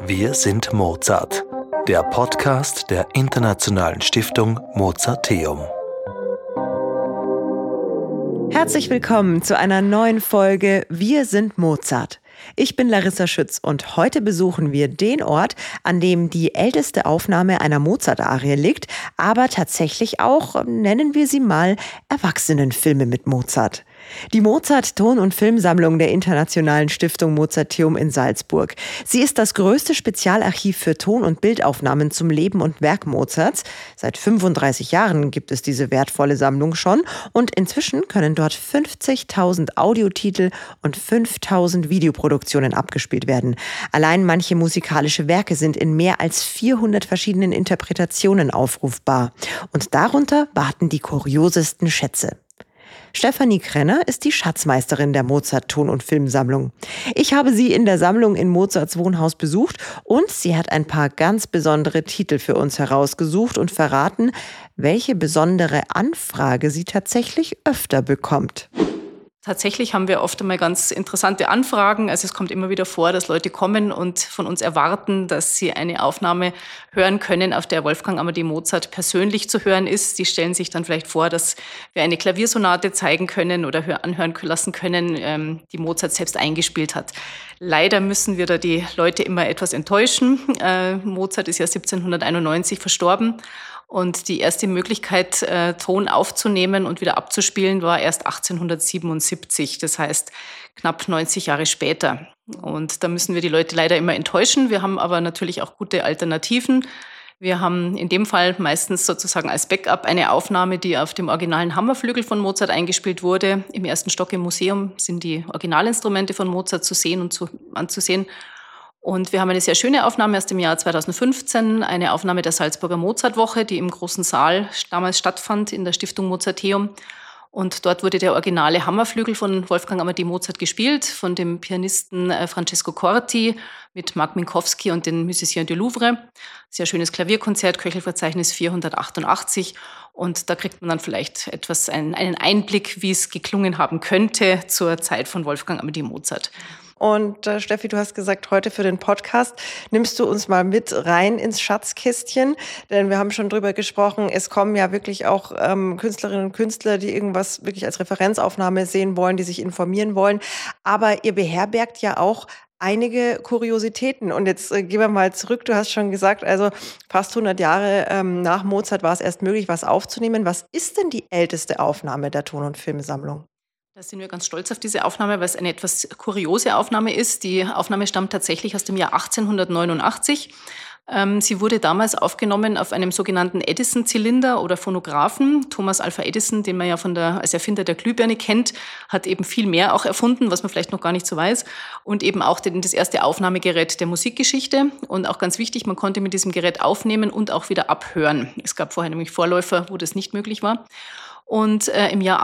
Wir sind Mozart, der Podcast der Internationalen Stiftung Mozarteum. Herzlich willkommen zu einer neuen Folge Wir sind Mozart. Ich bin Larissa Schütz und heute besuchen wir den Ort, an dem die älteste Aufnahme einer Mozart-Arie liegt, aber tatsächlich auch, nennen wir sie mal, Erwachsenenfilme mit Mozart. Die Mozart-Ton- und Filmsammlung der Internationalen Stiftung Mozarteum in Salzburg. Sie ist das größte Spezialarchiv für Ton- und Bildaufnahmen zum Leben und Werk Mozarts. Seit 35 Jahren gibt es diese wertvolle Sammlung schon und inzwischen können dort 50.000 Audiotitel und 5.000 Videoproduktionen abgespielt werden. Allein manche musikalische Werke sind in mehr als 400 verschiedenen Interpretationen aufrufbar. Und darunter warten die kuriosesten Schätze. Stefanie Krenner ist die Schatzmeisterin der Mozart-Ton- und Filmsammlung. Ich habe sie in der Sammlung in Mozarts Wohnhaus besucht und sie hat ein paar ganz besondere Titel für uns herausgesucht und verraten, welche besondere Anfrage sie tatsächlich öfter bekommt. Tatsächlich haben wir oft einmal ganz interessante Anfragen. Also es kommt immer wieder vor, dass Leute kommen und von uns erwarten, dass sie eine Aufnahme hören können, auf der Wolfgang Amadeus Mozart persönlich zu hören ist. Die stellen sich dann vielleicht vor, dass wir eine Klaviersonate zeigen können oder anhören lassen können, die Mozart selbst eingespielt hat. Leider müssen wir da die Leute immer etwas enttäuschen. Mozart ist ja 1791 verstorben. Und die erste Möglichkeit, Ton aufzunehmen und wieder abzuspielen, war erst 1877. Das heißt, knapp 90 Jahre später. Und da müssen wir die Leute leider immer enttäuschen. Wir haben aber natürlich auch gute Alternativen. Wir haben in dem Fall meistens sozusagen als Backup eine Aufnahme, die auf dem originalen Hammerflügel von Mozart eingespielt wurde. Im ersten Stock im Museum sind die Originalinstrumente von Mozart zu sehen und anzusehen. Und wir haben eine sehr schöne Aufnahme aus dem Jahr 2015, eine Aufnahme der Salzburger Mozartwoche, die im großen Saal damals stattfand in der Stiftung Mozarteum. Und dort wurde der originale Hammerflügel von Wolfgang Amadeus Mozart gespielt, von dem Pianisten Francesco Corti mit Marc Minkowski und den Musiciens du Louvre. Sehr schönes Klavierkonzert, Köchelverzeichnis 488. Und da kriegt man dann vielleicht einen Einblick, wie es geklungen haben könnte zur Zeit von Wolfgang Amadeus Mozart. Und Steffi, du hast gesagt, heute für den Podcast nimmst du uns mal mit rein ins Schatzkästchen, denn wir haben schon drüber gesprochen, es kommen ja wirklich auch Künstlerinnen und Künstler, die irgendwas wirklich als Referenzaufnahme sehen wollen, die sich informieren wollen, aber ihr beherbergt ja auch einige Kuriositäten. Und jetzt gehen wir mal zurück, du hast schon gesagt, also fast 100 Jahre nach Mozart war es erst möglich, was aufzunehmen. Was ist denn die älteste Aufnahme der Ton- und Filmsammlung? Da sind wir ganz stolz auf diese Aufnahme, weil es eine etwas kuriose Aufnahme ist. Die Aufnahme stammt tatsächlich aus dem Jahr 1889. Sie wurde damals aufgenommen auf einem sogenannten Edison-Zylinder oder Phonographen. Thomas Alva Edison, den man ja als Erfinder der Glühbirne kennt, hat eben viel mehr auch erfunden, was man vielleicht noch gar nicht so weiß. Und eben auch das erste Aufnahmegerät der Musikgeschichte. Und auch ganz wichtig, man konnte mit diesem Gerät aufnehmen und auch wieder abhören. Es gab vorher nämlich Vorläufer, wo das nicht möglich war. Und im Jahr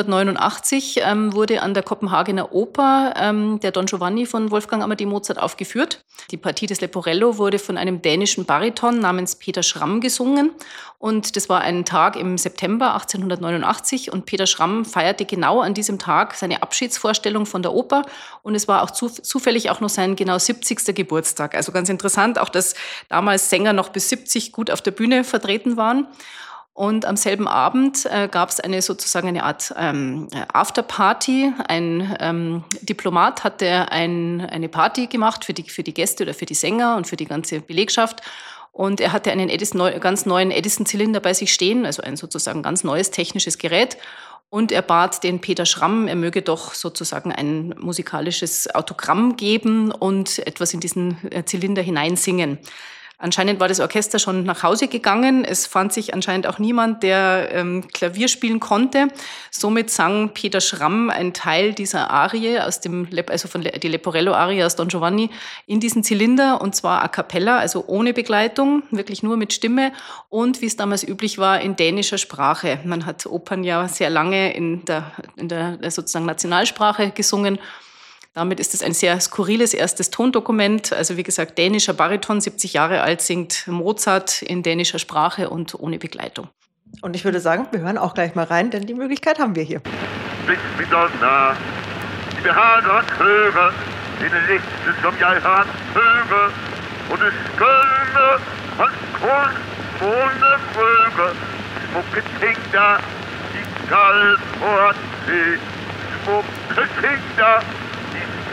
1889 wurde an der Kopenhagener Oper der Don Giovanni von Wolfgang Amadeus Mozart aufgeführt. Die Partie des Leporello wurde von einem dänischen Bariton namens Peter Schramm gesungen. Und das war ein Tag im September 1889. Und Peter Schramm feierte genau an diesem Tag seine Abschiedsvorstellung von der Oper. Und es war auch zufällig auch noch sein genau 70. Geburtstag. Also ganz interessant, auch dass damals Sänger noch bis 70 gut auf der Bühne vertreten waren. Und am selben Abend gab es sozusagen eine Art Afterparty. Ein Diplomat hatte eine Party gemacht für die Gäste oder für die Sänger und für die ganze Belegschaft. Und er hatte einen ganz neuen Edison-Zylinder bei sich stehen, also ein sozusagen ganz neues technisches Gerät. Und er bat den Peter Schramm, er möge doch sozusagen ein musikalisches Autogramm geben und etwas in diesen Zylinder hineinsingen. Anscheinend war das Orchester schon nach Hause gegangen. Es fand sich anscheinend auch niemand, der Klavier spielen konnte. Somit sang Peter Schramm einen Teil dieser Arie die Leporello-Arie aus Don Giovanni in diesen Zylinder, und zwar a cappella, also ohne Begleitung, wirklich nur mit Stimme und, wie es damals üblich war, in dänischer Sprache. Man hat Opern ja sehr lange in der sozusagen Nationalsprache gesungen. Damit ist es ein sehr skurriles erstes Tondokument. Also wie gesagt, dänischer Bariton, 70 Jahre alt, singt Mozart in dänischer Sprache und ohne Begleitung. Und ich würde sagen, wir hören auch gleich mal rein, denn die Möglichkeit haben wir hier. Blick mit nach, die behager høre, denne liste som jeg har høre, und es Kölner als Korn ohne Völker, Schmucke Kinder, die Galtfortsee, Schmucke Kinder, die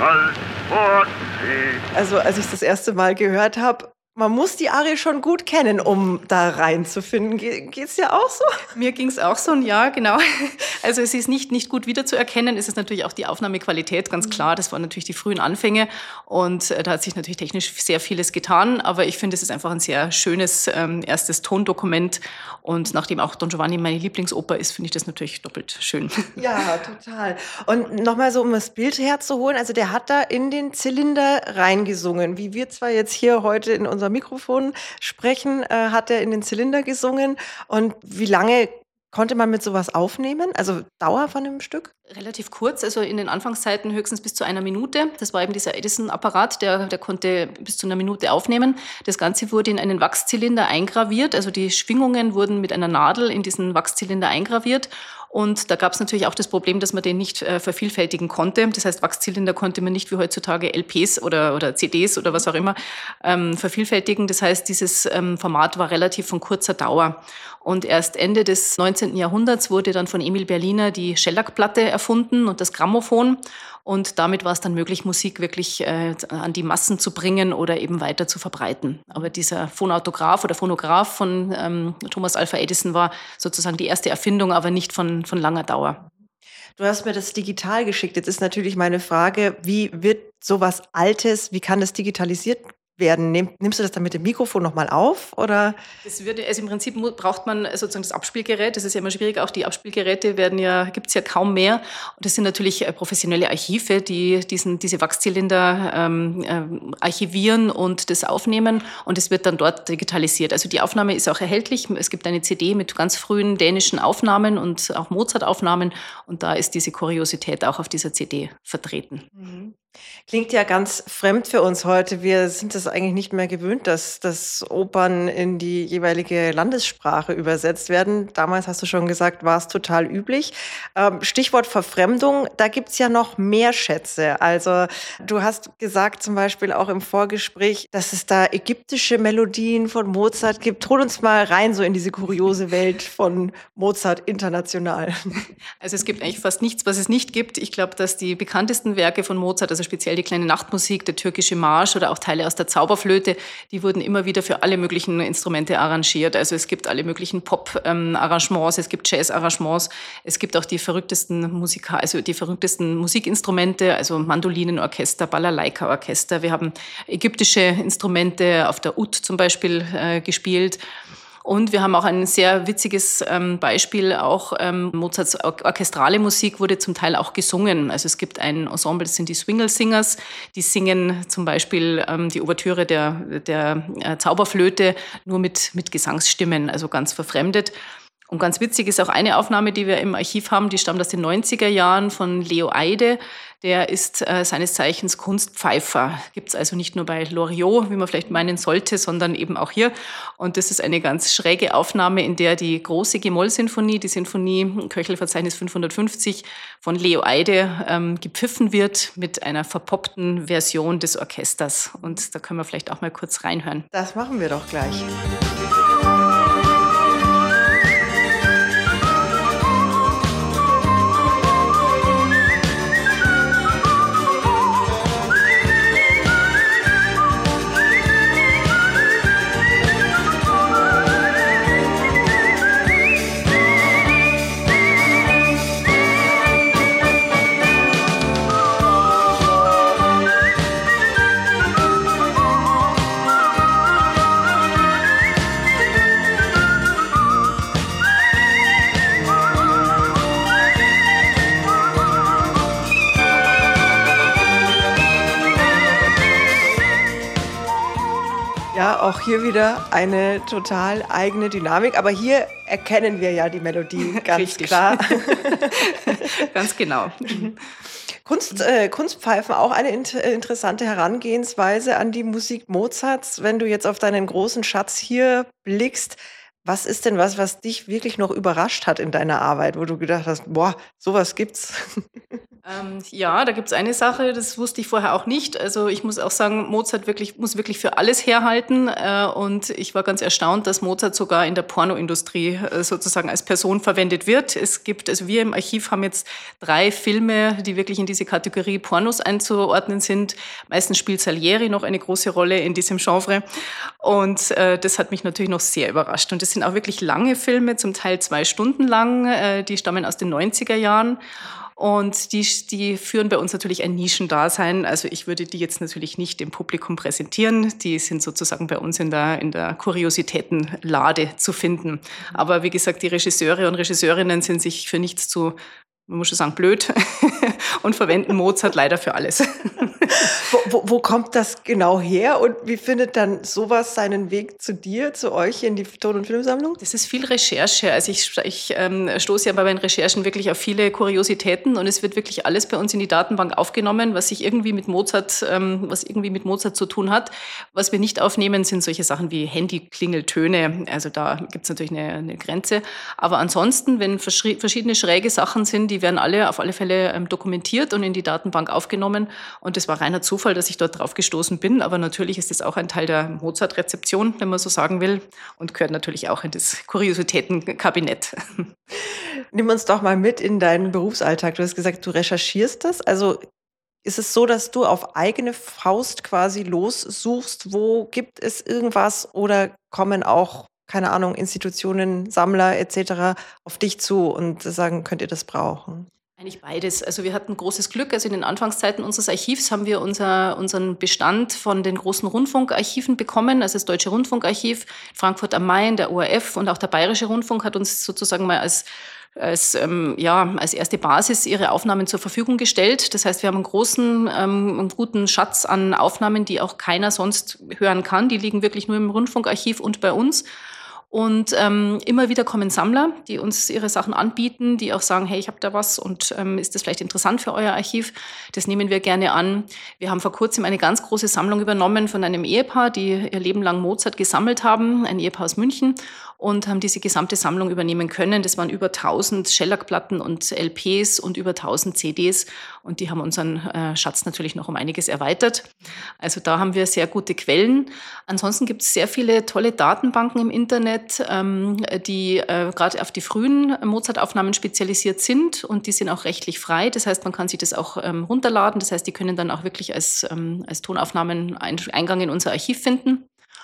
Galtfortsee. Also als ich das erste Mal gehört habe, man muss die Arie schon gut kennen, um da reinzufinden. Geht's dir auch so? Mir ging es auch so, ja, genau. Also es ist nicht gut wiederzuerkennen. Es ist natürlich auch die Aufnahmequalität, ganz klar. Das waren natürlich die frühen Anfänge und da hat sich natürlich technisch sehr vieles getan. Aber ich finde, es ist einfach ein sehr schönes erstes Tondokument. Und nachdem auch Don Giovanni meine Lieblingsoper ist, finde ich das natürlich doppelt schön. Ja, total. Und nochmal so, um das Bild herzuholen, also der hat da in den Zylinder reingesungen. Wie wir zwar jetzt hier heute in unserem Mikrofon sprechen, hat er in den Zylinder gesungen. Und wie lange konnte man mit sowas aufnehmen? Also Dauer von dem Stück? Relativ kurz, also in den Anfangszeiten höchstens bis zu 1 Minute. Das war eben dieser Edison-Apparat, der konnte bis zu 1 Minute aufnehmen. Das Ganze wurde in einen Wachszylinder eingraviert, also die Schwingungen wurden mit einer Nadel in diesen Wachszylinder eingraviert. Und da gab es natürlich auch das Problem, dass man den nicht vervielfältigen konnte. Das heißt, Wachszylinder konnte man nicht wie heutzutage LPs oder CDs oder was auch immer vervielfältigen. Das heißt, dieses Format war relativ von kurzer Dauer. Und erst Ende des 19. Jahrhunderts wurde dann von Emil Berliner die Schellackplatte erfunden und das Grammophon. Und damit war es dann möglich, Musik wirklich an die Massen zu bringen oder eben weiter zu verbreiten. Aber dieser Phonautograph oder Phonograph von Thomas Alva Edison war sozusagen die erste Erfindung, aber nicht von langer Dauer. Du hast mir das digital geschickt. Jetzt ist natürlich meine Frage, wie wird sowas Altes, wie kann das digitalisiert werden? Nimmst du das dann mit dem Mikrofon nochmal auf? Oder? Also im Prinzip braucht man sozusagen das Abspielgerät. Das ist ja immer schwierig. Auch die Abspielgeräte gibt es ja kaum mehr. Und das sind natürlich professionelle Archive, die diese Wachszylinder archivieren und das aufnehmen. Und es wird dann dort digitalisiert. Also die Aufnahme ist auch erhältlich. Es gibt eine CD mit ganz frühen dänischen Aufnahmen und auch Mozart-Aufnahmen. Und da ist diese Kuriosität auch auf dieser CD vertreten. Mhm. Klingt ja ganz fremd für uns heute. Wir sind das eigentlich nicht mehr gewöhnt, dass Opern in die jeweilige Landessprache übersetzt werden. Damals, hast du schon gesagt, war es total üblich. Stichwort Verfremdung, da gibt's ja noch mehr Schätze. Also du hast gesagt zum Beispiel auch im Vorgespräch, dass es da ägyptische Melodien von Mozart gibt. Hol uns mal rein so in diese kuriose Welt von Mozart international. Also es gibt eigentlich fast nichts, was es nicht gibt. Ich glaube, dass die bekanntesten Werke von Mozart, also speziell die kleine Nachtmusik, der türkische Marsch oder auch Teile aus der Zauberflöte, die wurden immer wieder für alle möglichen Instrumente arrangiert. Also es gibt alle möglichen Pop-Arrangements, es gibt Jazz-Arrangements, es gibt auch die verrücktesten Musikinstrumente, also Mandolinenorchester, Balalaika-Orchester. Wir haben ägyptische Instrumente auf der Ud zum Beispiel gespielt. Und wir haben auch ein sehr witziges Beispiel, auch Mozarts orchestrale Musik wurde zum Teil auch gesungen. Also es gibt ein Ensemble, das sind die Swingle Singers, die singen zum Beispiel die Ouvertüre der Zauberflöte nur mit Gesangsstimmen, also ganz verfremdet. Und ganz witzig ist auch eine Aufnahme, die wir im Archiv haben, die stammt aus den 90er Jahren von Leo Eide. Der ist seines Zeichens Kunstpfeifer. Gibt es also nicht nur bei Loriot, wie man vielleicht meinen sollte, sondern eben auch hier. Und das ist eine ganz schräge Aufnahme, in der die große G-Moll-Sinfonie, die Sinfonie Köchelverzeichnis 550 von Leo Eide gepfiffen wird mit einer verpoppten Version des Orchesters. Und da können wir vielleicht auch mal kurz reinhören. Das machen wir doch gleich. Ja, auch hier wieder eine total eigene Dynamik. Aber hier erkennen wir ja die Melodie ganz Richtig. Klar. Ganz genau. Kunstpfeifen, auch eine interessante Herangehensweise an die Musik Mozarts. Wenn du jetzt auf deinen großen Schatz hier blickst, Was ist denn was dich wirklich noch überrascht hat in deiner Arbeit, wo du gedacht hast, boah, sowas gibt's? Ja, da gibt's eine Sache, das wusste ich vorher auch nicht. Also ich muss auch sagen, Mozart muss wirklich für alles herhalten. Und ich war ganz erstaunt, dass Mozart sogar in der Pornoindustrie sozusagen als Person verwendet wird. Also wir im Archiv haben jetzt 3 Filme, die wirklich in diese Kategorie Pornos einzuordnen sind. Meistens spielt Salieri noch eine große Rolle in diesem Genre. Und das hat mich natürlich noch sehr überrascht. Und das sind auch wirklich lange Filme, zum Teil 2 Stunden lang. Die stammen aus den 90er Jahren. Und die führen bei uns natürlich ein Nischendasein. Also ich würde die jetzt natürlich nicht dem Publikum präsentieren. Die sind sozusagen bei uns in der Kuriositätenlade zu finden. Aber wie gesagt, die Regisseure und Regisseurinnen sind sich für nichts zu, man muss schon sagen, blöd und verwenden Mozart leider für alles. Wo kommt das genau her und wie findet dann sowas seinen Weg zu dir, zu euch in die Ton- und Filmsammlung? Das ist viel Recherche. Also ich stoße ja bei meinen Recherchen wirklich auf viele Kuriositäten und es wird wirklich alles bei uns in die Datenbank aufgenommen, was irgendwie mit Mozart zu tun hat. Was wir nicht aufnehmen, sind solche Sachen wie Handyklingeltöne. Also da gibt es natürlich eine Grenze. Aber ansonsten, wenn verschiedene schräge Sachen sind, die werden auf alle Fälle dokumentiert und in die Datenbank aufgenommen. Und das war reiner Zufall, dass ich dort drauf gestoßen bin. Aber natürlich ist das auch ein Teil der Mozart-Rezeption, wenn man so sagen will. Und gehört natürlich auch in das Kuriositätenkabinett. Nimm uns doch mal mit in deinen Berufsalltag. Du hast gesagt, du recherchierst das. Also ist es so, dass du auf eigene Faust quasi lossuchst, wo gibt es irgendwas oder kommen auch, keine Ahnung, Institutionen, Sammler etc. auf dich zu und sagen, könnt ihr das brauchen? Eigentlich beides. Also wir hatten großes Glück. Also in den Anfangszeiten unseres Archivs haben wir unseren Bestand von den großen Rundfunkarchiven bekommen. Also das Deutsche Rundfunkarchiv, Frankfurt am Main, der ORF und auch der Bayerische Rundfunk hat uns sozusagen mal als erste Basis ihre Aufnahmen zur Verfügung gestellt. Das heißt, wir haben einen guten Schatz an Aufnahmen, die auch keiner sonst hören kann. Die liegen wirklich nur im Rundfunkarchiv und bei uns. Und immer wieder kommen Sammler, die uns ihre Sachen anbieten, die auch sagen, hey, ich habe da was und ist das vielleicht interessant für euer Archiv? Das nehmen wir gerne an. Wir haben vor kurzem eine ganz große Sammlung übernommen von einem Ehepaar, die ihr Leben lang Mozart gesammelt haben, ein Ehepaar aus München, und haben diese gesamte Sammlung übernehmen können. Das waren über 1000 Schellackplatten und LPs und über 1000 CDs und die haben unseren Schatz natürlich noch um einiges erweitert. Also da haben wir sehr gute Quellen. Ansonsten gibt es sehr viele tolle Datenbanken im Internet, die gerade auf die frühen Mozart-Aufnahmen spezialisiert sind und die sind auch rechtlich frei. Das heißt, man kann sich das auch runterladen. Das heißt, die können dann auch wirklich als Tonaufnahmen Eingang in unser Archiv finden.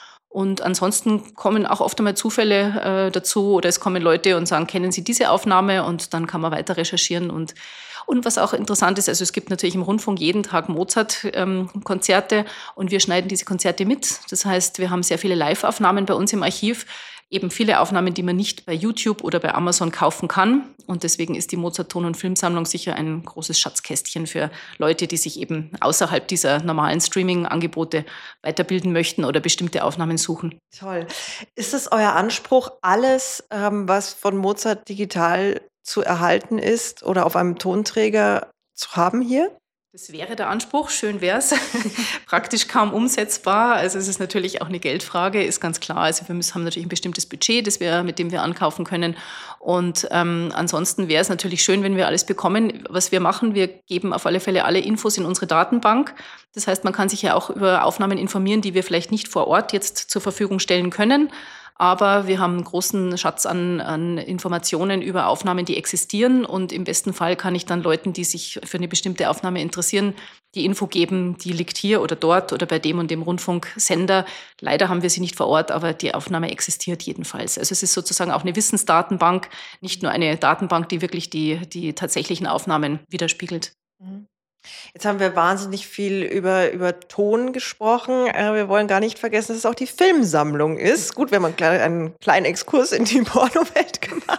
Und ansonsten kommen auch oft einmal Zufälle dazu oder es kommen Leute und sagen, kennen Sie diese Aufnahme? Und dann kann man weiter recherchieren. Und was auch interessant ist, also es gibt natürlich im Rundfunk jeden Tag Mozart-Konzerte und wir schneiden diese Konzerte mit. Das heißt, wir haben sehr viele Live-Aufnahmen bei uns im Archiv, eben viele Aufnahmen, die man nicht bei YouTube oder bei Amazon kaufen kann. Und deswegen ist die Mozart-Ton- und Filmsammlung sicher ein großes Schatzkästchen für Leute, die sich eben außerhalb dieser normalen Streaming-Angebote weiterbilden möchten oder bestimmte Aufnahmen suchen. Toll. Ist es euer Anspruch, alles, was von Mozart digital zu erhalten ist oder auf einem Tonträger zu haben hier? Das wäre der Anspruch, schön wäre es. Praktisch kaum umsetzbar. Also es ist natürlich auch eine Geldfrage, ist ganz klar. Also wir haben natürlich ein bestimmtes Budget, mit dem wir ankaufen können. Und ansonsten wäre es natürlich schön, wenn wir alles bekommen. Was wir machen, wir geben auf alle Fälle alle Infos in unsere Datenbank. Das heißt, man kann sich ja auch über Aufnahmen informieren, die wir vielleicht nicht vor Ort jetzt zur Verfügung stellen können. Aber wir haben einen großen Schatz an Informationen über Aufnahmen, die existieren. Und im besten Fall kann ich dann Leuten, die sich für eine bestimmte Aufnahme interessieren, die Info geben, die liegt hier oder dort oder bei dem und dem Rundfunksender. Leider haben wir sie nicht vor Ort, aber die Aufnahme existiert jedenfalls. Also es ist sozusagen auch eine Wissensdatenbank, nicht nur eine Datenbank, die wirklich die tatsächlichen Aufnahmen widerspiegelt. Mhm. Jetzt haben wir wahnsinnig viel über Ton gesprochen. Wir wollen gar nicht vergessen, dass es auch die Filmsammlung ist. Gut, wir haben einen kleinen Exkurs in die Pornowelt gemacht.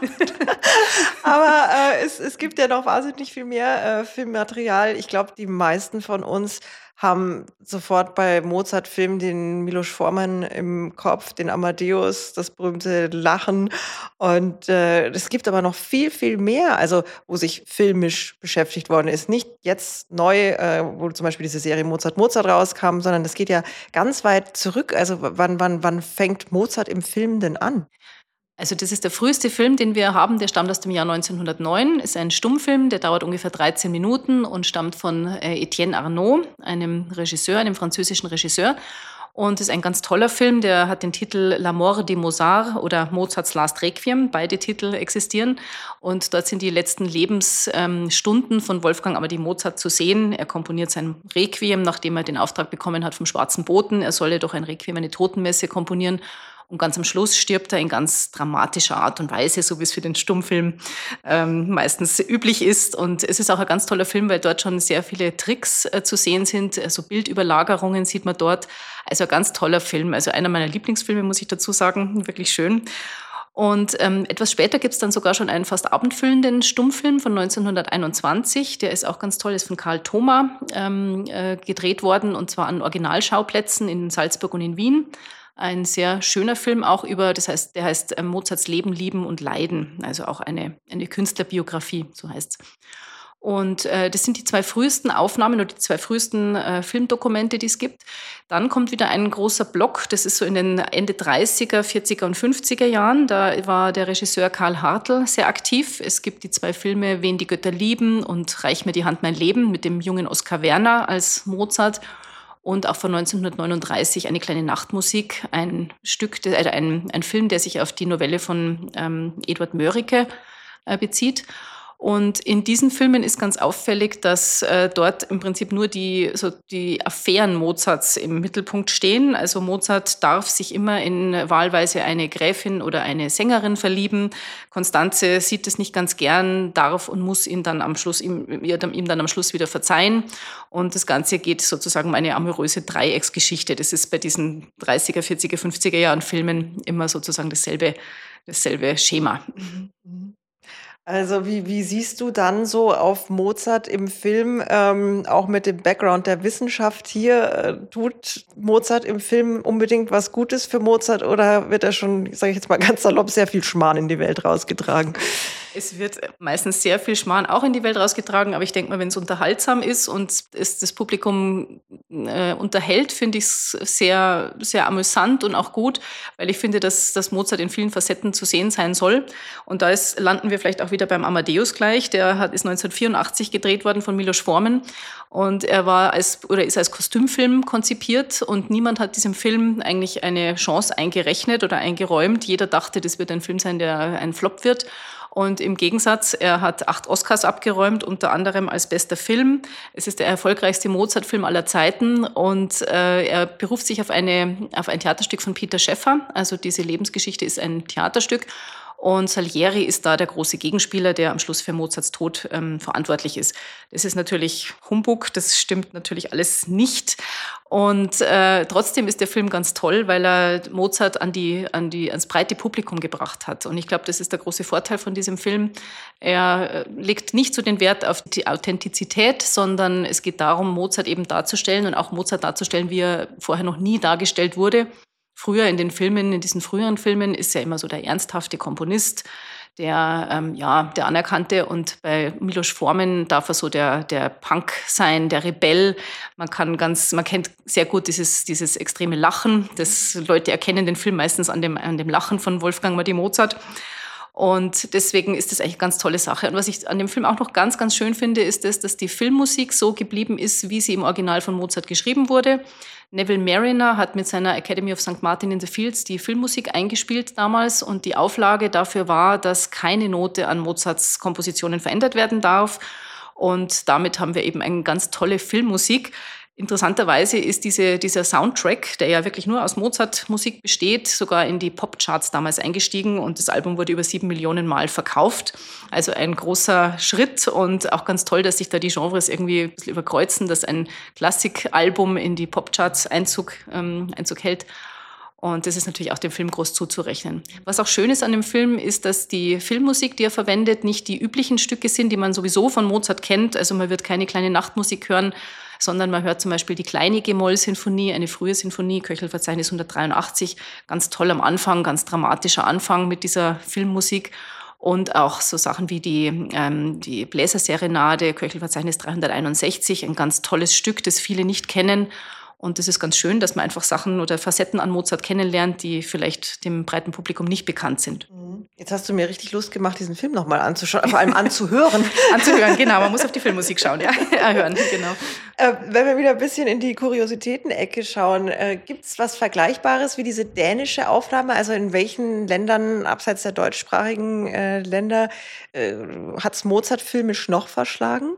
Aber es gibt ja noch wahnsinnig viel mehr Filmmaterial. Ich glaube, die meisten von uns haben sofort bei Mozart-Filmen den Milos Forman im Kopf, den Amadeus, das berühmte Lachen. Und es gibt aber noch viel, viel mehr, also wo sich filmisch beschäftigt worden ist. Nicht jetzt neu, wo zum Beispiel diese Serie Mozart rauskam, sondern es geht ja ganz weit zurück. Also wann fängt Mozart im Film denn an? Also das ist der früheste Film, den wir haben, der stammt aus dem Jahr 1909, ist ein Stummfilm, der dauert ungefähr 13 Minuten und stammt von Etienne Arnaud, einem Regisseur, einem französischen Regisseur. Und ist ein ganz toller Film, der hat den Titel La Mort de Mozart oder Mozarts Last Requiem. Beide Titel existieren. Und dort sind die letzten Lebensstunden von Wolfgang Amadeus Mozart zu sehen. Er komponiert sein Requiem, nachdem er den Auftrag bekommen hat vom Schwarzen Boten. Er solle doch ein Requiem, eine Totenmesse komponieren. Und ganz am Schluss stirbt er in ganz dramatischer Art und Weise, so wie es für den Stummfilm meistens üblich ist. Und es ist auch ein ganz toller Film, weil dort schon sehr viele Tricks zu sehen sind. Also Bildüberlagerungen sieht man dort. Also ein ganz toller Film. Also einer meiner Lieblingsfilme, muss ich dazu sagen. Wirklich schön. Und etwas später gibt es dann sogar schon einen fast abendfüllenden Stummfilm von 1921. Der ist auch ganz toll, ist von Karl Thoma gedreht worden, und zwar an Originalschauplätzen in Salzburg und in Wien. Ein sehr schöner Film auch der heißt Mozarts Leben, Lieben und Leiden. Also auch eine Künstlerbiografie, so heißt es. Und das sind die zwei frühesten Aufnahmen oder die zwei frühesten Filmdokumente, die es gibt. Dann kommt wieder ein großer Block, das ist so in den Ende 30er, 40er und 50er Jahren. Da war der Regisseur Karl Hartl sehr aktiv. Es gibt die zwei Filme Wen die Götter lieben und Reich mir die Hand mein Leben mit dem jungen Oskar Werner als Mozart. Und auch von 1939 eine kleine Nachtmusik, ein Film, der sich auf die Novelle von Eduard Mörike bezieht. Und in diesen Filmen ist ganz auffällig, dass dort im Prinzip nur die Affären Mozarts im Mittelpunkt stehen. Also Mozart darf sich immer in wahlweise eine Gräfin oder eine Sängerin verlieben. Constanze sieht es nicht ganz gern, darf und muss ihm dann am Schluss wieder verzeihen. Und das Ganze geht sozusagen um eine amoröse Dreiecksgeschichte. Das ist bei diesen 30er, 40er, 50er Jahren Filmen immer sozusagen dasselbe Schema. Also wie siehst du dann so auf Mozart im Film, auch mit dem Background der Wissenschaft hier? Tut Mozart im Film unbedingt was Gutes für Mozart oder wird er schon, sage ich jetzt mal ganz salopp, sehr viel Schmarrn in die Welt rausgetragen? Es wird meistens sehr viel Schmarrn auch in die Welt rausgetragen, aber ich denke mal, wenn es unterhaltsam ist und es das Publikum unterhält, finde ich es sehr, sehr amüsant und auch gut, weil ich finde, dass Mozart in vielen Facetten zu sehen sein soll. Und da landen wir vielleicht auch wieder beim Amadeus gleich. Der ist 1984 gedreht worden von Milos Forman und er ist als Kostümfilm konzipiert und niemand hat diesem Film eigentlich eine Chance eingerechnet oder eingeräumt. Jeder dachte, das wird ein Film sein, der ein Flop wird. Und im Gegensatz, er hat 8 Oscars abgeräumt, unter anderem als bester Film. Es ist der erfolgreichste Mozart-Film aller Zeiten und er beruft sich auf ein Theaterstück von Peter Schäffer. Also diese Lebensgeschichte ist ein Theaterstück. Und Salieri ist da der große Gegenspieler, der am Schluss für Mozarts Tod verantwortlich ist. Das ist natürlich Humbug, das stimmt natürlich alles nicht. Und trotzdem ist der Film ganz toll, weil er Mozart ans breite Publikum gebracht hat. Und ich glaube, das ist der große Vorteil von diesem Film. Er legt nicht so den Wert auf die Authentizität, sondern es geht darum, Mozart eben darzustellen und auch Mozart darzustellen, wie er vorher noch nie dargestellt wurde. Früher in diesen früheren Filmen ist er immer so der ernsthafte Komponist, der Anerkannte, und bei Milos Forman darf er so der Punk sein, der Rebell. Man kennt sehr gut dieses extreme Lachen. Leute erkennen den Film meistens an dem Lachen von Wolfgang Amadeus Mozart. Und deswegen ist das eigentlich eine ganz tolle Sache. Und was ich an dem Film auch noch ganz, ganz schön finde, ist dass die Filmmusik so geblieben ist, wie sie im Original von Mozart geschrieben wurde. Neville Marriner hat mit seiner Academy of St. Martin in the Fields die Filmmusik eingespielt damals und die Auflage dafür war, dass keine Note an Mozarts Kompositionen verändert werden darf. Und damit haben wir eben eine ganz tolle Filmmusik. Interessanterweise ist dieser Soundtrack, der ja wirklich nur aus Mozart-Musik besteht, sogar in die Popcharts damals eingestiegen und das Album wurde über 7 Millionen Mal verkauft. Also ein großer Schritt und auch ganz toll, dass sich da die Genres irgendwie ein bisschen überkreuzen, dass ein Klassikalbum in die Popcharts Einzug hält. Und das ist natürlich auch dem Film groß zuzurechnen. Was auch schön ist an dem Film, ist, dass die Filmmusik, die er verwendet, nicht die üblichen Stücke sind, die man sowieso von Mozart kennt. Also man wird keine kleine Nachtmusik hören, sondern man hört zum Beispiel die kleine G-Moll-Sinfonie, eine frühe Sinfonie, Köchelverzeichnis 183, ganz toll am Anfang, ganz dramatischer Anfang mit dieser Filmmusik. Und auch so Sachen wie die Bläserserenade, Köchelverzeichnis 361, ein ganz tolles Stück, das viele nicht kennen. Und es ist ganz schön, dass man einfach Sachen oder Facetten an Mozart kennenlernt, die vielleicht dem breiten Publikum nicht bekannt sind. Jetzt hast du mir richtig Lust gemacht, diesen Film nochmal anzuschauen, vor allem anzuhören. Anzuhören, genau. Man muss auf die Filmmusik schauen, ja. Hören, genau. Wenn wir wieder ein bisschen in die Kuriositäten-Ecke schauen, gibt es was Vergleichbares wie diese dänische Aufnahme? Also in welchen Ländern, abseits der deutschsprachigen Länder, hat es Mozart-filmisch noch verschlagen?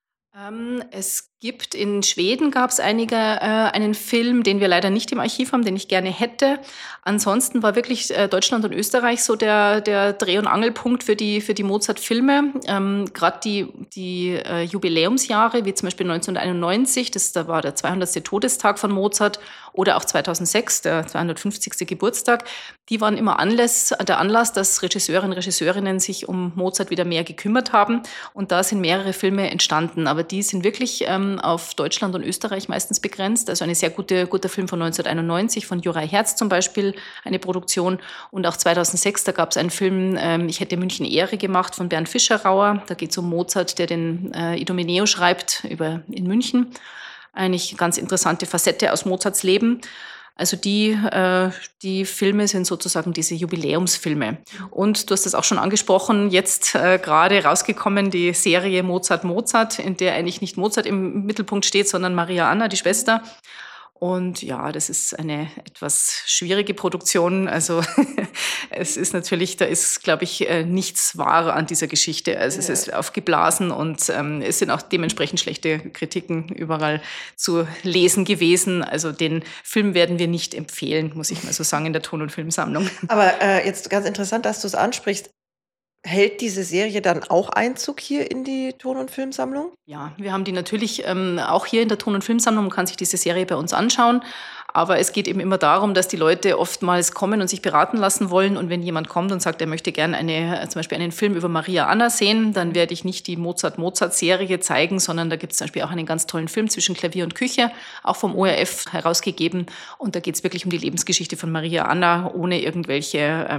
Es gibt in Schweden gab es einen Film, den wir leider nicht im Archiv haben, den ich gerne hätte. Ansonsten war wirklich Deutschland und Österreich so der Dreh- und Angelpunkt für die Mozart-Filme. Gerade die Jubiläumsjahre, wie zum Beispiel 1991, da war der 200. Todestag von Mozart, oder auch 2006, der 250. Geburtstag, die waren immer der Anlass, dass Regisseurinnen und Regisseurinnen sich um Mozart wieder mehr gekümmert haben. Und da sind mehrere Filme entstanden. Aber die sind wirklich auf Deutschland und Österreich meistens begrenzt. Also ein sehr guter Film von 1991, von Juraj Herz zum Beispiel, eine Produktion. Und auch 2006, da gab es einen Film, Ich hätte München Ehre gemacht, von Bernd Fischerauer. Da geht es um Mozart, der den Idomeneo schreibt in München. Eigentlich ganz interessante Facette aus Mozarts Leben. Also die Filme sind sozusagen diese Jubiläumsfilme. Und du hast das auch schon angesprochen, jetzt gerade rausgekommen die Serie Mozart, Mozart, in der eigentlich nicht Mozart im Mittelpunkt steht, sondern Maria Anna, die Schwester. Und ja, das ist eine etwas schwierige Produktion. Also es ist natürlich, da ist, glaube ich, nichts wahr an dieser Geschichte. Also es ist aufgeblasen und es sind auch dementsprechend schlechte Kritiken überall zu lesen gewesen. Also den Film werden wir nicht empfehlen, muss ich mal so sagen, in der Ton- und Filmsammlung. Aber jetzt ganz interessant, dass du es ansprichst. Hält diese Serie dann auch Einzug hier in die Ton- und Filmsammlung? Ja, wir haben die natürlich auch hier in der Ton- und Filmsammlung. Man kann sich diese Serie bei uns anschauen. Aber es geht eben immer darum, dass die Leute oftmals kommen und sich beraten lassen wollen. Und wenn jemand kommt und sagt, er möchte gerne zum Beispiel einen Film über Maria Anna sehen, dann werde ich nicht die Mozart-Serie zeigen, sondern da gibt es zum Beispiel auch einen ganz tollen Film zwischen Klavier und Küche, auch vom ORF herausgegeben. Und da geht es wirklich um die Lebensgeschichte von Maria Anna, ohne irgendwelche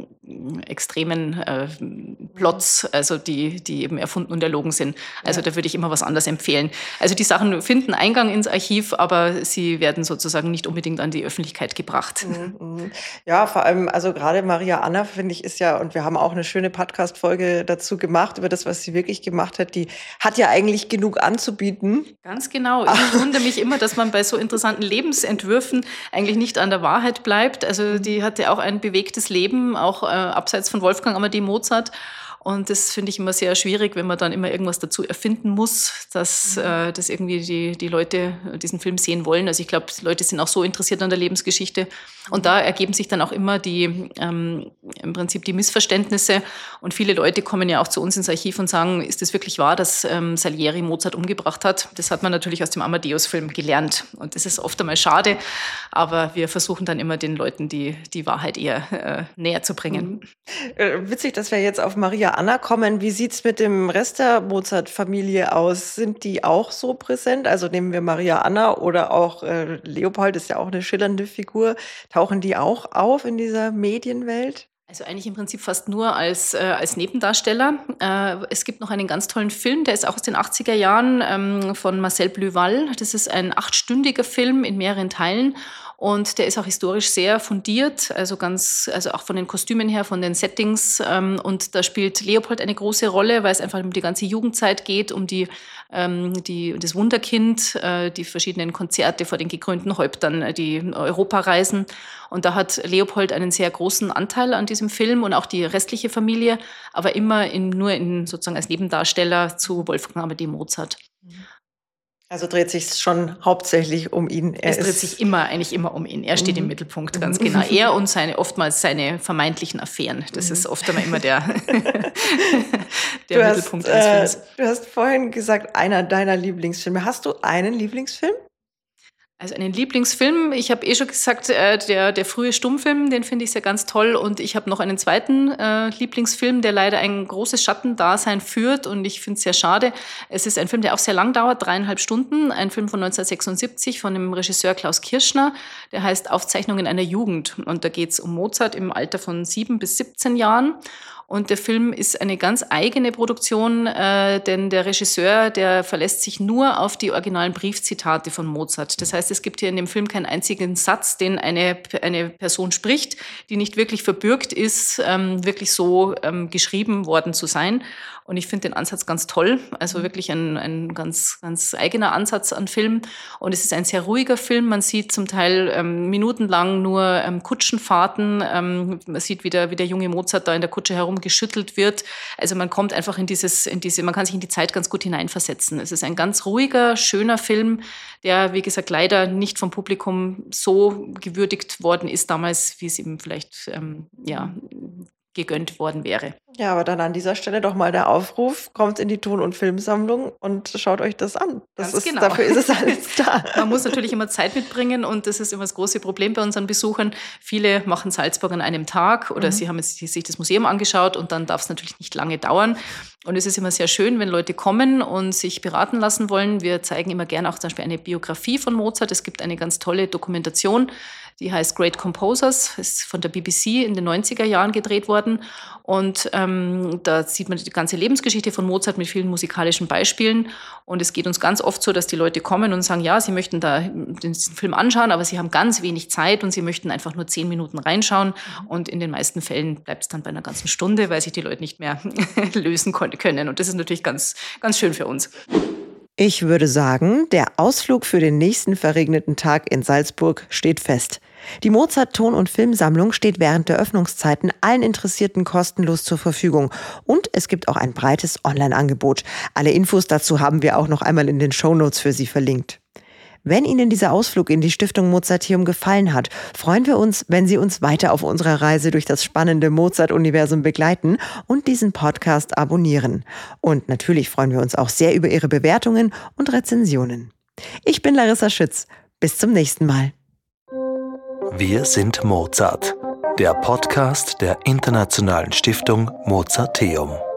extremen Plots, also die eben erfunden und erlogen sind. Also da würde ich immer was anderes empfehlen. Also die Sachen finden Eingang ins Archiv, aber sie werden sozusagen nicht unbedingt an die Öffentlichkeit gebracht. Ja, vor allem, also gerade Maria Anna, finde ich, ist ja, und wir haben auch eine schöne Podcast-Folge dazu gemacht, über das, was sie wirklich gemacht hat. Die hat ja eigentlich genug anzubieten. Ganz genau. Ich wundere mich immer, dass man bei so interessanten Lebensentwürfen eigentlich nicht an der Wahrheit bleibt. Also die hatte auch ein bewegtes Leben, auch abseits von Wolfgang Amadeus Mozart. Und das finde ich immer sehr schwierig, wenn man dann immer irgendwas dazu erfinden muss, dass irgendwie die Leute diesen Film sehen wollen. Also ich glaube, die Leute sind auch so interessiert an der Lebensgeschichte. Und da ergeben sich dann auch immer im Prinzip die Missverständnisse. Und viele Leute kommen ja auch zu uns ins Archiv und sagen, ist es wirklich wahr, dass Salieri Mozart umgebracht hat? Das hat man natürlich aus dem Amadeus-Film gelernt. Und das ist oft einmal schade. Aber wir versuchen dann immer den Leuten die Wahrheit eher näher zu bringen. Witzig, dass wir jetzt auf Maria Anna kommen. Wie sieht es mit dem Rest der Mozart-Familie aus? Sind die auch so präsent? Also nehmen wir Maria Anna oder auch Leopold ist ja auch eine schillernde Figur. Tauchen die auch auf in dieser Medienwelt? Also eigentlich im Prinzip fast nur als Nebendarsteller. Es gibt noch einen ganz tollen Film, der ist auch aus den 80er Jahren von Marcel Blüval. Das ist ein 8-stündiger Film in mehreren Teilen. Und der ist auch historisch sehr fundiert, also auch von den Kostümen her, von den Settings. Und da spielt Leopold eine große Rolle, weil es einfach um die ganze Jugendzeit geht, um das Wunderkind, die verschiedenen Konzerte vor den gekrönten Häuptern, die Europareisen. Und da hat Leopold einen sehr großen Anteil an diesem Film und auch die restliche Familie, aber immer nur sozusagen als Nebendarsteller zu Wolfgang Amadeus Mozart. Also dreht sich schon hauptsächlich um ihn. Es dreht sich eigentlich immer um ihn. Er steht im Mittelpunkt, ganz genau. Er und oftmals seine vermeintlichen Affären. Das ist oft einmal immer der Mittelpunkt des Films. Du hast vorhin gesagt, einer deiner Lieblingsfilme. Hast du einen Lieblingsfilm? Also einen Lieblingsfilm, ich habe schon gesagt, der frühe Stummfilm, den finde ich sehr ganz toll. Und ich habe noch einen zweiten Lieblingsfilm, der leider ein großes Schattendasein führt. Und ich finde es sehr schade. Es ist ein Film, der auch sehr lang dauert, 3,5 Stunden. Ein Film von 1976 von dem Regisseur Klaus Kirschner. Der heißt Aufzeichnungen einer Jugend. Und da geht es um Mozart im Alter von 7 bis 17 Jahren. Und der Film ist eine ganz eigene Produktion, denn der Regisseur, der verlässt sich nur auf die originalen Briefzitate von Mozart. Das heißt, es gibt hier in dem Film keinen einzigen Satz, den eine Person spricht, die nicht wirklich verbürgt ist, wirklich so geschrieben worden zu sein. Und ich finde den Ansatz ganz toll, also wirklich ein ganz, ganz eigener Ansatz an Film. Und es ist ein sehr ruhiger Film. Man sieht zum Teil minutenlang nur Kutschenfahrten. Man sieht, wie der junge Mozart da in der Kutsche herumgeschüttelt wird. Also man kommt einfach man kann sich in die Zeit ganz gut hineinversetzen. Es ist ein ganz ruhiger, schöner Film, der, wie gesagt, leider nicht vom Publikum so gewürdigt worden ist damals, wie es ihm vielleicht, gegönnt worden wäre. Ja, aber dann an dieser Stelle doch mal der Aufruf, kommt in die Ton- und Filmsammlung und schaut euch das an. Genau. Dafür ist es alles da. Man muss natürlich immer Zeit mitbringen und das ist immer das große Problem bei unseren Besuchern. Viele machen Salzburg an einem Tag oder sie haben sich das Museum angeschaut und dann darf es natürlich nicht lange dauern. Und es ist immer sehr schön, wenn Leute kommen und sich beraten lassen wollen. Wir zeigen immer gerne auch zum Beispiel eine Biografie von Mozart. Es gibt eine ganz tolle Dokumentation, die heißt Great Composers, ist von der BBC in den 90er Jahren gedreht worden. Und da sieht man die ganze Lebensgeschichte von Mozart mit vielen musikalischen Beispielen. Und es geht uns ganz oft so, dass die Leute kommen und sagen, ja, sie möchten da den Film anschauen, aber sie haben ganz wenig Zeit und sie möchten einfach nur 10 Minuten reinschauen. Und in den meisten Fällen bleibt es dann bei einer ganzen Stunde, weil sich die Leute nicht mehr lösen können. Und das ist natürlich ganz, ganz schön für uns. Ich würde sagen, der Ausflug für den nächsten verregneten Tag in Salzburg steht fest. Die Mozart Ton- und Filmsammlung steht während der Öffnungszeiten allen Interessierten kostenlos zur Verfügung. Und es gibt auch ein breites Online-Angebot. Alle Infos dazu haben wir auch noch einmal in den Shownotes für Sie verlinkt. Wenn Ihnen dieser Ausflug in die Stiftung Mozarteum gefallen hat, freuen wir uns, wenn Sie uns weiter auf unserer Reise durch das spannende Mozart-Universum begleiten und diesen Podcast abonnieren. Und natürlich freuen wir uns auch sehr über Ihre Bewertungen und Rezensionen. Ich bin Larissa Schütz. Bis zum nächsten Mal. Wir sind Mozart, der Podcast der Internationalen Stiftung Mozarteum.